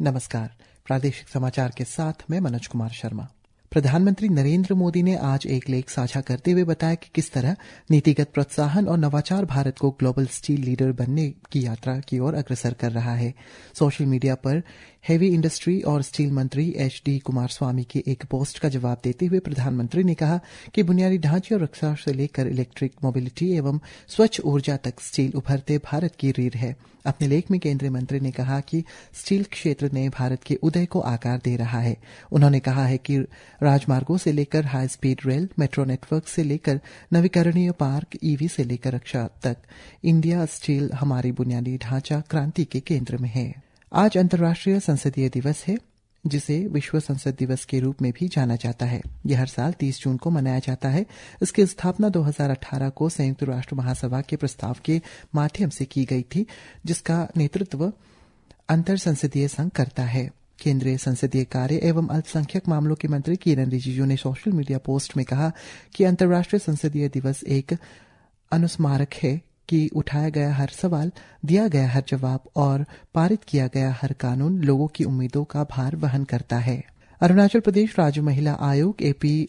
नमस्कार। प्रादेशिक समाचार के साथ मैं मनोज कुमार शर्मा। प्रधानमंत्री नरेंद्र मोदी ने आज एक लेख साझा करते हुए बताया कि किस तरह नीतिगत प्रोत्साहन और नवाचार भारत को ग्लोबल स्टील लीडर बनने की यात्रा की ओर अग्रसर कर रहा है। सोशल मीडिया पर हेवी इंडस्ट्री और स्टील मंत्री HD कुमारस्वामी के एक पोस्ट का जवाब देते हुए प्रधानमंत्री ने कहा कि बुनियादी ढांचे और रक्षा से लेकर इलेक्ट्रिक मोबिलिटी एवं स्वच्छ ऊर्जा तक स्टील उभरते भारत की रीढ़ है। अपने लेख में केंद्रीय मंत्री ने कहा कि स्टील क्षेत्र ने भारत के उदय को आकार दे रहा है। उन्होंने कहा है कि राजमार्गों से लेकर high speed rail, metro network से लेकर नवीकरणीय पार्क, EV से लेकर रक्षा तक इंडिया स्टील हमारी बुनियादी ढांचा क्रांति के केंद्र में है। आज अंतर्राष्ट्रीय संसदीय दिवस है, जिसे विश्व संसद दिवस के रूप में भी जाना जाता है। यह हर साल 30 जून को मनाया जाता है। इसकी स्थापना 2018 को संयुक्त राष्ट्र महासभा के प्रस्ताव के माध्यम से की गई थी, जिसका नेतृत्व अंतर संसदीय संघ करता है। केंद्रीय संसदीय कार्य एवं अल्पसंख्यक मामलों के मंत्री किरण रिजिजू ने सोशल मीडिया पोस्ट में कहा कि अंतर्राष्ट्रीय संसदीय दिवस एक अनुस्मारक है कि उठाया गया हर सवाल, दिया गया हर जवाब और पारित किया गया हर कानून लोगों की उम्मीदों का भार वहन करता है। अरुणाचल प्रदेश राज्य महिला आयोग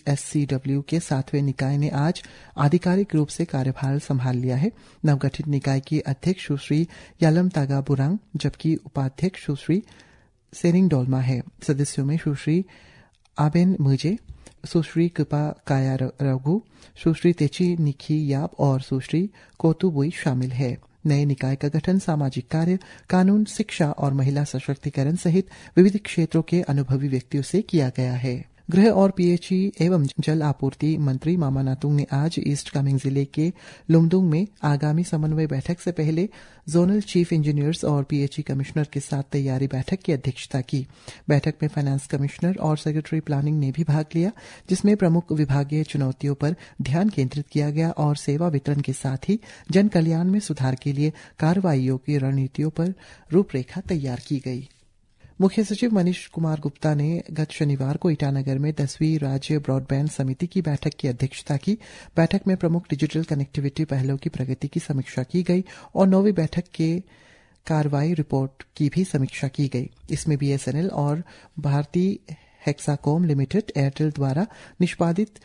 APSCW के 7वें निकाय ने आज आधिकारिक रूप से कार्यभार संभाल लिया है। नवगठित निकाय की अध्यक्ष सुश्री यालम तागा बुरांग, जबकि उपाध्यक्ष सुश्री सेरिंग डोलमा है। सदस्यों में सुश्री आबेन मुजे, सुश्री कृपा काया रघु, सुश्री तेची निखी याब और सुश्री कोतुबुई शामिल है। नए निकाय का गठन सामाजिक कार्य, कानून, शिक्षा और महिला सशक्तिकरण सहित विविध क्षेत्रों के अनुभवी व्यक्तियों से किया गया है। गृह और PHE एवं जल आपूर्ति मंत्री मामा नातुंग ने आज ईस्ट कामेंग जिले के लुमदुंग में आगामी समन्वय बैठक से पहले जोनल चीफ इंजीनियर्स और PHE कमिश्नर के साथ तैयारी बैठक की अध्यक्षता की। बैठक में फाइनेंस कमिश्नर और सेक्रेटरी प्लानिंग ने भी भाग लिया, जिसमें प्रमुख विभागीय चुनौतियों पर ध्यान केंद्रित किया गया और सेवा वितरण के साथ ही जन कल्याण में सुधार के लिए कार्रवाइयों की रणनीतियों पर रूपरेखा तैयार की गई। मुख्य सचिव मनीष कुमार गुप्ता ने गत शनिवार को ईटानगर में 10वीं राज्य ब्रॉडबैंड समिति की बैठक की अध्यक्षता की। बैठक में प्रमुख डिजिटल कनेक्टिविटी पहलों की प्रगति की समीक्षा की गई और 9वीं बैठक के कार्रवाई रिपोर्ट की भी समीक्षा की गई। इसमें BSNL और भारती हेक्साकॉम लिमिटेड एयरटेल द्वारा निष्पादित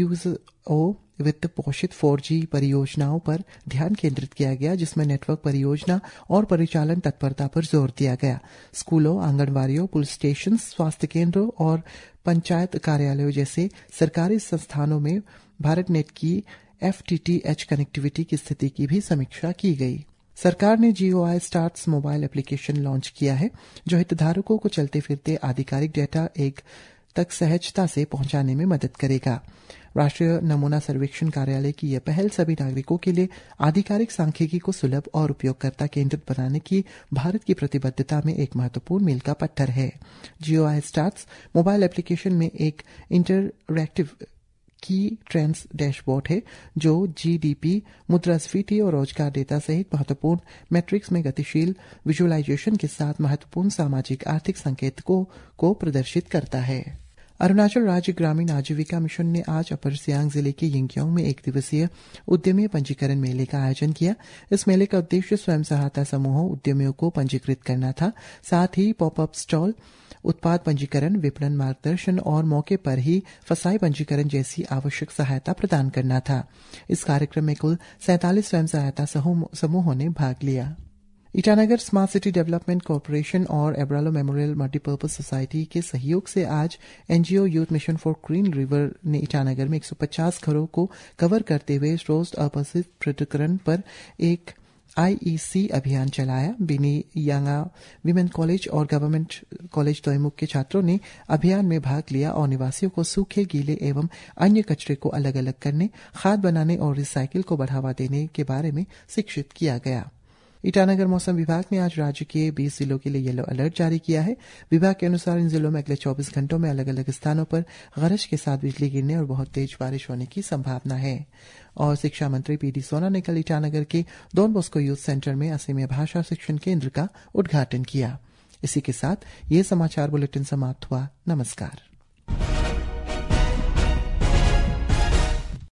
USO वित्त पोषित 4G परियोजनाओं पर ध्यान केंद्रित किया गया, जिसमें नेटवर्क परियोजना और परिचालन तत्परता पर जोर दिया गया। स्कूलों, आंगनवाड़ियों, पुलिस स्टेशन, स्वास्थ्य केंद्रों और पंचायत कार्यालयों जैसे सरकारी संस्थानों में भारत नेट की FTTH कनेक्टिविटी की स्थिति की भी समीक्षा की गई। सरकार ने GOI starts mobile application launch किया है, जो हितधारकों को चलते फिरते आधिकारिक डेटा एक तक सहजता से पहुंचाने में मदद करेगा। राष्ट्रीय नमूना सर्वेक्षण कार्यालय की यह पहल सभी नागरिकों के लिए आधिकारिक सांख्यिकी को सुलभ और उपयोगकर्ता केंद्रित बनाने की भारत की प्रतिबद्धता में एक महत्वपूर्ण मील का पत्थर है। GOI स्टार्ट्स मोबाइल एप्लीकेशन में एक इंटरएक्टिव की ट्रेंड्स डैशबोर्ड है, जो GDP, मुद्रास्फीति और रोजगार डेटा सहित महत्वपूर्ण मैट्रिक्स में गतिशील विजुअलाइजेशन के साथ महत्वपूर्ण सामाजिक आर्थिक संकेतकों को प्रदर्शित करता है। अरुणाचल राज्य ग्रामीण आजीविका मिशन ने आज अपर सियांग जिले के यिंगकियोंग में एक दिवसीय उद्यमी पंजीकरण मेले का आयोजन किया। इस मेले का उद्देश्य स्वयं सहायता समूहों, उद्यमियों को पंजीकृत करना था। साथ ही पॉपअप स्टॉल, उत्पाद पंजीकरण, विपणन मार्गदर्शन और मौके पर ही फसाई पंजीकरण जैसी आवश्यक सहायता प्रदान करना था। इस कार्यक्रम में कुल 47 स्वयं सहायता समूहों ने भाग लिया। Itanagar smart city development corporation और एब्रालो मेमोरियल मल्टीपर्पज सोसाइटी के सहयोग से आज NGO youth mission for clean river ने ईटानगर में 150 घरों को कवर करते हुए रोस्ट अपशिष्ट पृथक्करण पर एक IEC अभियान चलाया। बिनी यांगा विमेन कॉलेज और गवर्नमेंट कॉलेज दोईमुख के छात्रों ने अभियान में भाग लिया और निवासियों को सूखे, गीले एवं अन्य कचरे को अलग अलग करने, खाद बनाने और रिसाइकिल को बढ़ावा देने के बारे में शिक्षित किया गया। ईटानगर मौसम विभाग ने आज राज्य के 20 जिलों के लिए येलो अलर्ट जारी किया है। विभाग के अनुसार इन जिलों में अगले 24 घंटों में अलग अलग स्थानों पर गरज के साथ बिजली गिरने और बहुत तेज बारिश होने की संभावना है। और शिक्षा मंत्री PD सोना ने कल ईटानगर के डॉन बॉस्को यूथ सेंटर में असमिया भाषा शिक्षण केंद्र का उद्घाटन किया। इसी के साथ ये समाचार बुलेटिन समाप्त हुआ। नमस्कार।